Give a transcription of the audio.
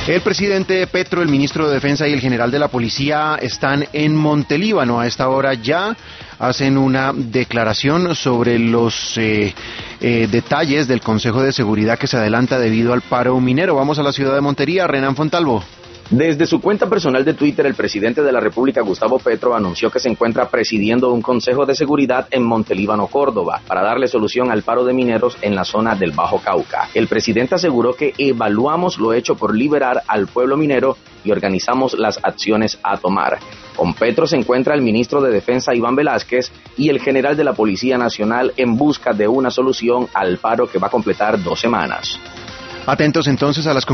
El presidente Petro, el ministro de Defensa y el general de la Policía están en Montelíbano. A esta hora ya hacen una declaración sobre los detalles del Consejo de Seguridad que se adelanta debido al paro minero. Vamos a la ciudad de Montería, Renan Fontalvo. Desde su cuenta personal de Twitter, el presidente de la República, Gustavo Petro, anunció que se encuentra presidiendo un consejo de seguridad en Montelíbano, Córdoba, para darle solución al paro de mineros en la zona del Bajo Cauca. El presidente aseguró que evaluamos lo hecho por liberar al pueblo minero y organizamos las acciones a tomar. Con Petro se encuentra el ministro de Defensa, Iván Velázquez, y el general de la Policía Nacional en busca de una solución al paro que va a completar 2 semanas. Atentos entonces a las